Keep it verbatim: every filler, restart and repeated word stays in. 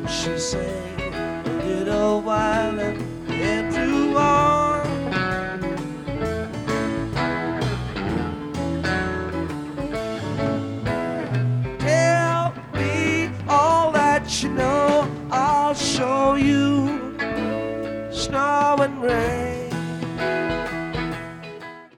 she sang a little while and then drew on. Tell me all that you know, I'll show you. Snow and rain.